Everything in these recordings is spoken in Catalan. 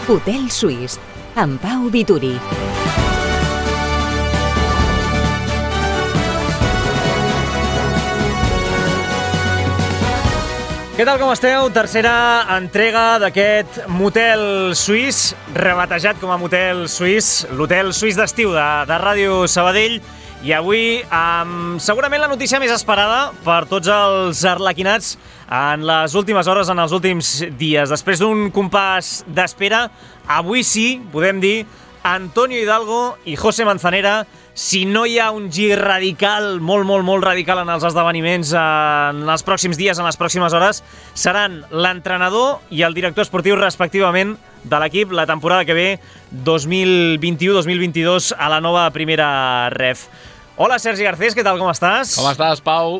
Hotel Suís, amb Pau Vituri. Què tal, com esteu? Tercera entrega d'aquest Motel Suís, rebatejat com a Motel Suís, l'Hotel Suís d'estiu de Ràdio Sabadell. I avui, segurament la notícia més esperada per tots els arlequinats en les últimes hores, en els últims dies. Després d'un compàs d'espera, avui sí, podem dir, Antonio Hidalgo i José Manzanera, si no hi ha un gir radical, molt radical en els esdeveniments en els pròxims dies, en les pròximes hores, seran l'entrenador i el director esportiu respectivament de l'equip la temporada que ve 2021-2022 a la nova primera ref. Hola, Sergi Garcés, què tal, com estàs? Com estàs, Pau?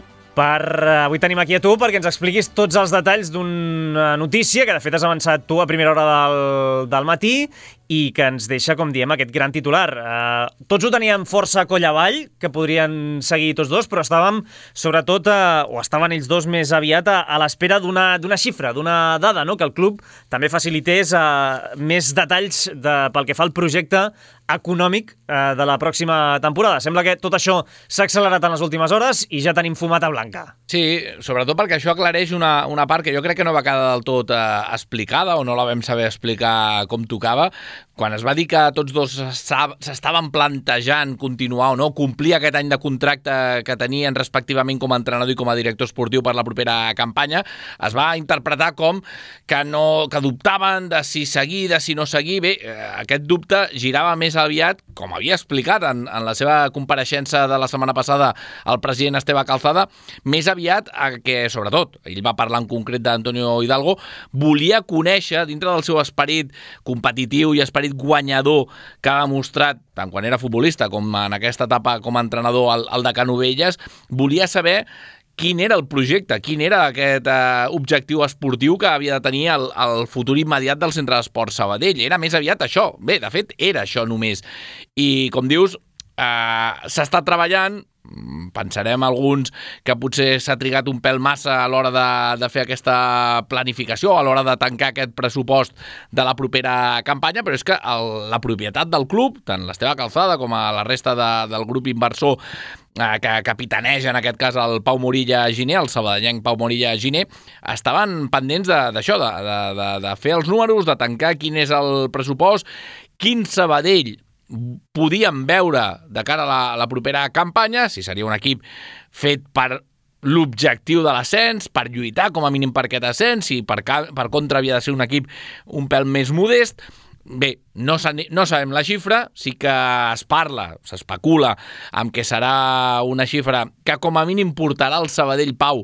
Avui tenim aquí a tu perquè ens expliquis tots els detalls d'una notícia que de fet has avançat tu a primera hora del matí i que ens deixa, com diem, aquest gran titular. Tots ho teníem força coll avall, que podrien seguir tots dos, però estàvem, sobretot, o estaven ells dos més aviat a l'espera d'una xifra, d'una dada, no? Que el club també facilités més detalls pel que fa al projecte econòmic de la pròxima temporada. Sembla que tot això s'ha accelerat en les últimes hores i ja tenim fumata blanca. Sí, sobretot perquè això aclareix una part que jo crec que no va quedar del tot explicada o no la vam saber explicar com tocava. Quan es va dir que tots dos s'estaven plantejant continuar o no, complir aquest any de contracte que tenien respectivament com a entrenador i com a director esportiu per la propera campanya, es va interpretar com que dubtaven de si seguir, de si no seguir. Bé, aquest dubte girava més aviat, com havia explicat en la seva compareixença de la setmana passada el president Esteve Calzada, més aviat que, sobretot, ell va parlar en concret d'Antonio Hidalgo, volia conèixer, dintre del seu esperit competitiu i esperit guanyador que ha demostrat tant quan era futbolista com en aquesta etapa com a entrenador al de Canovelles, volia saber quin era el projecte, quin era aquest objectiu esportiu que havia de tenir el futur immediat del Centre d'Esports Sabadell. Era més aviat això. Bé, de fet, era això només. I, com dius, s'ha estat treballant. Pensarem alguns que potser s'ha trigat un pèl massa a l'hora de fer aquesta planificació, a l'hora de tancar aquest pressupost de la propera campanya, però és que la propietat del club, tant l'Esteve Calzada com a la resta del grup inversor que capitaneja en aquest cas el Pau Morilla Giner, el sabadellenc Pau Morilla Giner, estaven pendents d'això, de fer els números, de tancar quin és el pressupost, quin Sabadell podíem veure de cara a la propera campanya, si seria un equip fet per l'objectiu de l'ascens, per lluitar com a mínim per aquest ascens, i per contra havia de ser un equip un pèl més modest. Bé, no sabem la xifra, sí que s'especula amb que serà una xifra que com a mínim portarà el Sabadell, Pau,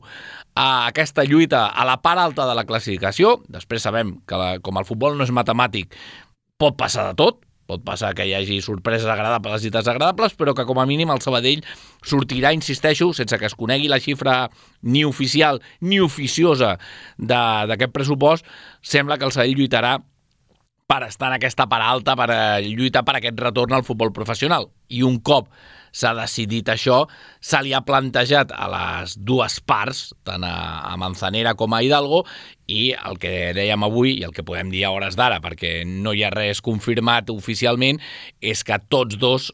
a aquesta lluita a la part alta de la classificació. Després sabem que com el futbol no és matemàtic, pot passar de tot. Pot passar que hi hagi sorpreses agradables i desagradables, però que com a mínim el Sabadell sortirà, insisteixo, sense que es conegui la xifra ni oficial ni oficiosa d'aquest pressupost. Sembla que el Sabadell lluitarà per estar en aquesta part alta, per lluitar per aquest retorn al futbol professional. I un cop s'ha decidit això, se li ha plantejat a les dues parts, tant a Manzanera com a Hidalgo, i el que dèiem avui, i el que podem dir a hores d'ara, perquè no hi ha res confirmat oficialment, és que tots dos,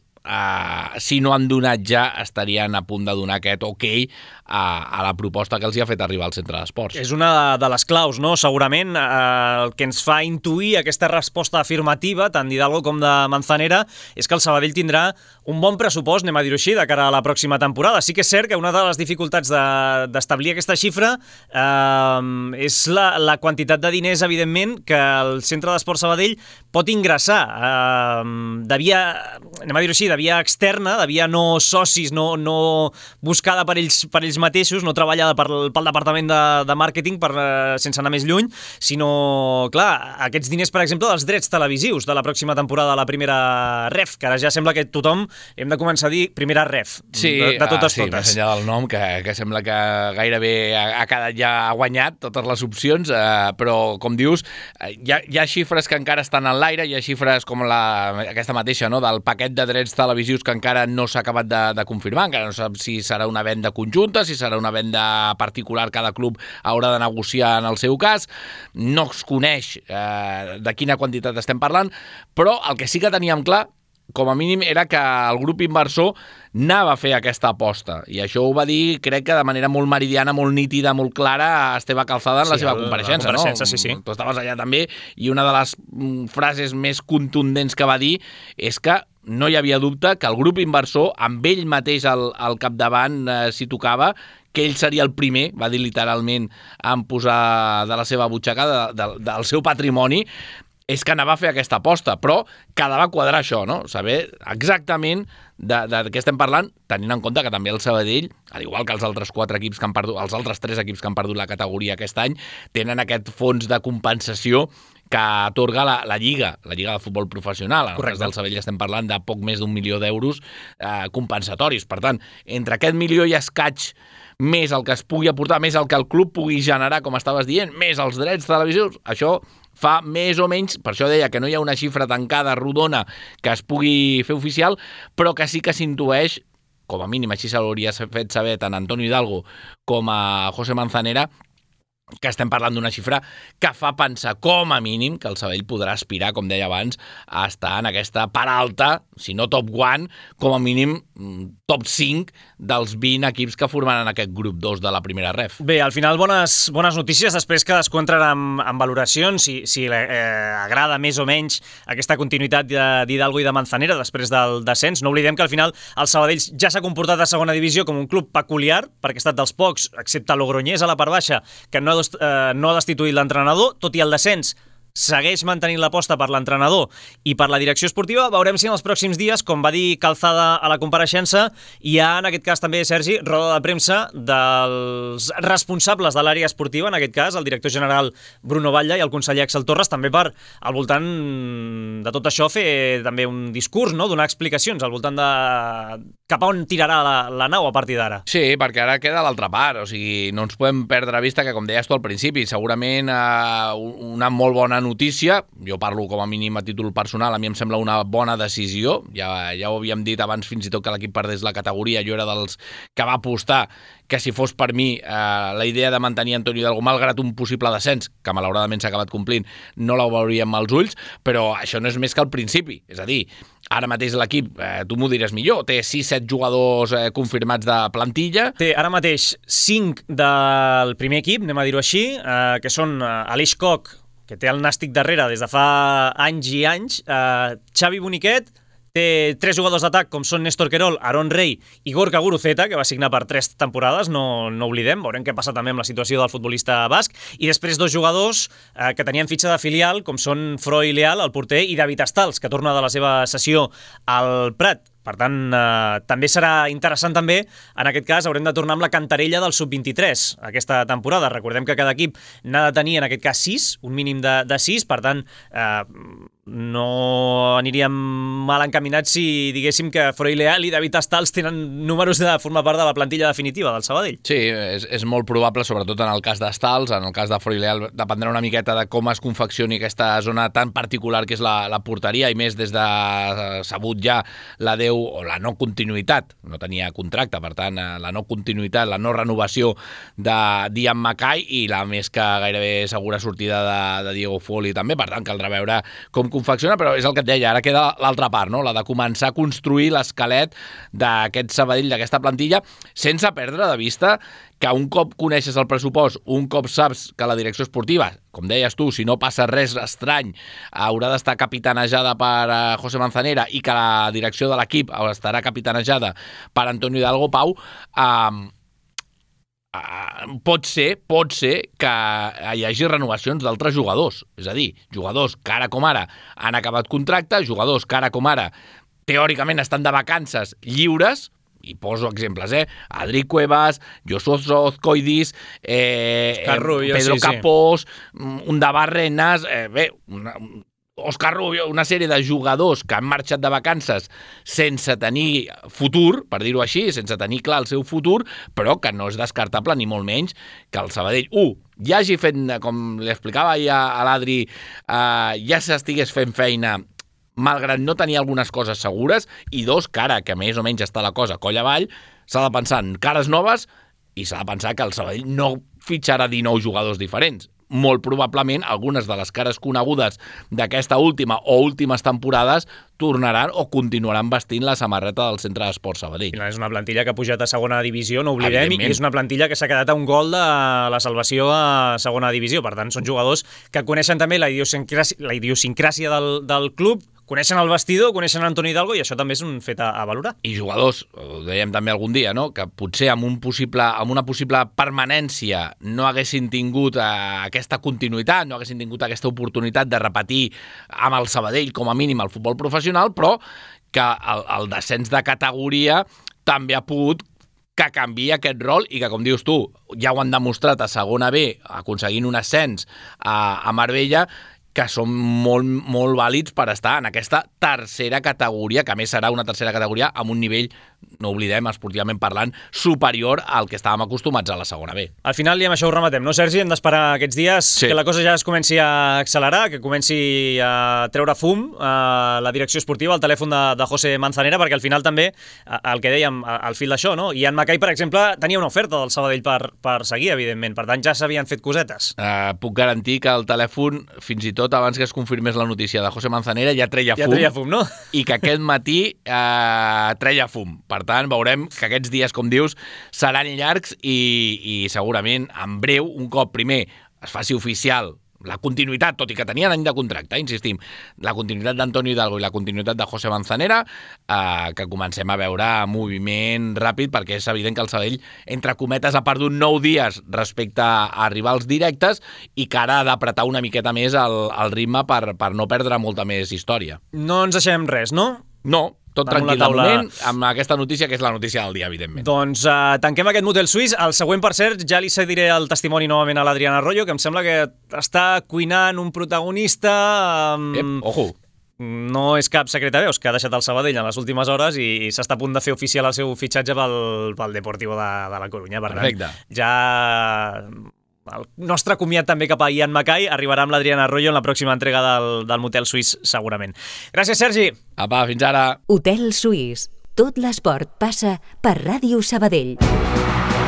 si no han donat ja, estarien a punt de donar aquest ok a la proposta que els hi ha fet arribar al Centre d'Esports. És una de les claus, no? Segurament el que ens fa intuir aquesta resposta afirmativa, tant d'Hidalgo com de Manzanera, és que el Sabadell tindrà un bon pressupost, anem a dir-ho així, de cara a la pròxima temporada. Sí que és cert que una de les dificultats d'establir aquesta xifra és la quantitat de diners, evidentment, que el Centre d'Esports Sabadell pot ingressar de via, anem a dir-ho així, de via externa, de via no socis, no buscada per ells mateixos, no treballada pel departament de màrqueting, sense anar més lluny, sinó, clar, aquests diners, per exemple, dels drets televisius de la pròxima temporada de la primera ref, que ara ja sembla que tothom hem de començar a dir primera ref, sí, de totes. Sí, més enllà del nom, que sembla que gairebé ha quedat ja guanyat totes les opcions, però, com dius, hi ha xifres que encara estan en l'aire, hi ha xifres com aquesta mateixa, no?, del paquet de drets televisius que encara no s'ha acabat de confirmar, encara no sap si serà una venda conjunta, si serà una venda particular, cada club haurà de negociar en el seu cas. No es coneix de quina quantitat estem parlant, però el que sí que teníem clar, com a mínim, era que el grup inversor anava a fer aquesta aposta. I això ho va dir, crec que de manera molt meridiana, molt nítida, molt clara, Esteve Calzada en la seva compareixença. Sí. Tu estaves allà també, i una de les frases més contundents que va dir és que no hi havia dubte que el grup inversor, amb ell mateix al capdavant, si tocava, que ell seria el primer, va dir literalment, en posar de la seva butxaca, del seu patrimoni, és que anava a fer aquesta aposta, però quedava a quadrar això, no? Saber exactament de què estem parlant, tenint en compte que també el Sabadell, al igual que els altres 4 equips que han perdut, els altres 3 equips que han perdut la categoria aquest any, tenen aquest fons de compensació que atorga la Lliga de futbol professional. En el cas del Sabadell estem parlant de poc més d'1 milió d'euros compensatoris. Per tant, entre aquest milió i escaig, més el que es pugui aportar, més el que el club pugui generar, com estaves dient, més els drets televisius, això fa més o menys, per això deia que no hi ha una xifra tancada, rodona, que es pugui fer oficial, però que sí que s'intueix, com a mínim així se l'hauria fet saber tant a Antonio Hidalgo com a José Manzanera, que estem parlant d'una xifra que fa pensar, com a mínim, que el Sabadell podrà aspirar, com deia abans, a estar en aquesta part alta, si no top 1, com a mínim top 5 dels 20 equips que formaran aquest grup 2 de la primera ref. Bé, al final bones notícies, després cadascú entrarà en valoracions, si agrada més o menys aquesta continuïtat d'Hidalgo i de Manzanera després del descens. No oblidem que al final el Sabadell ja s'ha comportat a segona divisió com un club peculiar, perquè ha estat dels pocs, excepte Logroñés a la part baixa, que no ha destituït l'entrenador, tot i el descens segueix mantenint l'aposta per l'entrenador i per la direcció esportiva. Veurem si en els pròxims dies, com va dir Calzada a la compareixença, hi ha en aquest cas també, Sergi, roda de premsa dels responsables de l'àrea esportiva, en aquest cas el director general Bruno Batlle i el conseller Axel Torres, també per al voltant de tot això fer també un discurs, no? Donar explicacions al voltant de cap a on tirarà la nau a partir d'ara. Sí, perquè ara queda l'altra part, o sigui, no ens podem perdre a vista que, com deies tu al principi, segurament una molt bona notícia, jo parlo com a mínim a títol personal, a mi em sembla una bona decisió, ja ho havíem dit abans fins i tot que l'equip perdés la categoria, jo era dels que va apostar que si fos per mi la idea de mantenir Antonio Hidalgo, malgrat un possible descens, que malauradament s'ha acabat complint, no la veuríem als ulls, però això no és més que el principi, és a dir, ara mateix l'equip, tu m'ho diràs millor, té 6-7 jugadors confirmats de plantilla. Té ara mateix 5 del primer equip, anem a dir-ho així, que són Aleix Koch, que té el Nàstic darrere des de fa anys i anys, Xavi Boniquet, té 3 jugadors d'atac com són Néstor Querol, Aron Rey i Gorka Guruceta, que va signar per 3 temporades, no oblidem, veurem què passa també amb la situació del futbolista basc, i després 2 jugadors que tenien fitxa de filial, com són Froi Leal, el porter, i David Astals, que torna de la seva sessió al Prat. Per tant, també serà interessant també, en aquest cas haurem de tornar amb la cantarella del sub-23 aquesta temporada. Recordem que cada equip n'ha de tenir en aquest cas 6, un mínim de 6, per tant no aniríem mal encaminats si diguéssim que Froi Leal i David Astals tenen números de formar part de la plantilla definitiva del Sabadell. Sí, és molt probable, sobretot en el cas d'Astals, en el cas de Froi Leal dependrà una miqueta de com es confeccioni aquesta zona tan particular que és la porteria, i més des de sabut ja l'adeu o la no continuïtat, no tenia contracte, per tant la no continuïtat, la no renovació de Dian Mackay i la més que gairebé segura sortida de Diego Foley també, per tant caldrà veure com confecciona, però és el que et deia, ara queda l'altra part, no? La de començar a construir l'esquelet d'aquest Sabadell, d'aquesta plantilla, sense perdre de vista que un cop coneixes el pressupost, un cop saps que la direcció esportiva, com deies tu, si no passa res estrany, haurà d'estar capitanejada per José Manzanera i que la direcció de l'equip estarà capitanejada per Antonio Hidalgo, Pau, pot ser que hi hagi renovacions d'altres jugadors, és a dir, jugadors que ara com ara han acabat contracte, jugadors que ara com ara teòricament estan de vacances lliures, i poso exemples, Adri Cuevas, Josué Ozcoidis, Pedro Capós, Undava Renas, Òscar Rubio, una sèrie de jugadors que han marxat de vacances sense tenir futur, per dir-ho així, sense tenir clar el seu futur, però que no és descartable ni molt menys que el Sabadell, ja hagi fet, com li explicava ja a l'Adri, ja s'estigués fent feina malgrat no tenir algunes coses segures, i 2, que ara que més o menys està la cosa coll avall, s'ha de pensar en cares noves i s'ha de pensar que el Sabadell no fitxarà 19 jugadors diferents. Molt probablement algunes de les cares conegudes d'aquesta última o últimes temporades tornaran o continuaran vestint la samarreta del Centre d'Esports Sabadell. És una plantilla que ha pujat a segona divisió, no oblidem, i és una plantilla que s'ha quedat a un gol de la salvació a segona divisió. Per tant, són jugadors que coneixen també la idiosincràsia del club, coneixen el vestidor, coneixen Antoni Hidalgo, i això també és un fet a valorar. I jugadors, ho dèiem també algun dia, no? Que potser amb una possible permanència no haguessin tingut aquesta continuïtat, no haguessin tingut aquesta oportunitat de repetir amb el Sabadell com a mínim el futbol professional, però que el descens de categoria també ha pogut que canvia aquest rol i que, com dius tu, ja ho han demostrat a segona B, aconseguint un ascens a Marbella, que són molt, molt vàlids per estar en aquesta tercera categoria, que a més serà una tercera categoria amb un nivell, no oblidem, esportivament parlant, superior al que estàvem acostumats a la segona B. Al final, i amb això ho rematem, no, Sergi? Hem d'esperar aquests dies que la cosa ja es comenci a accelerar, que comenci a treure fum la direcció esportiva, el telèfon de José Manzanera, perquè al final també, el que dèiem, al fil d'això, no? Ian Mackay, per exemple, tenia una oferta del Sabadell per seguir, evidentment, per tant ja s'havien fet cosetes. Puc garantir que el telèfon, fins i tot abans que es confirmés la notícia de José Manzanera, ja treia fum, no? I que aquest matí treia fum. Per tant, veurem que aquests dies, com dius, seran llargs i segurament en breu, un cop primer es faci oficial la continuïtat, tot i que tenien any de contracte, insistim, la continuïtat d'Antoni Hidalgo i la continuïtat de José Manzanera, que comencem a veure moviment ràpid, perquè és evident que el Sabadell, entre cometes, ha perdut 9 dies respecte a rivals directes i que ara ha d'apretar una miqueta més el ritme per no perdre molta més història. No ens deixem res, no? No, tot tranquil de moment, amb aquesta notícia, que és la notícia del dia, evidentment. Doncs tanquem aquest motel suís. El següent, per cert, ja li cediré el testimoni novament a l'Adrián Arroyo, que em sembla que està cuinant un protagonista... Ojo! No és cap secret a veus, que ha deixat el Sabadell en les últimes hores i s'està a punt de fer oficial el seu fitxatge pel Deportivo de la Corunya. Per tant, ja... el nostre comiat també cap a Ian Mackay arribarà amb l'Adrián Arroyo en la pròxima entrega del motel suís, segurament. Gràcies, Sergi. Apa, fins ara. Hotel Suís. Tot l'esport passa per Ràdio Sabadell.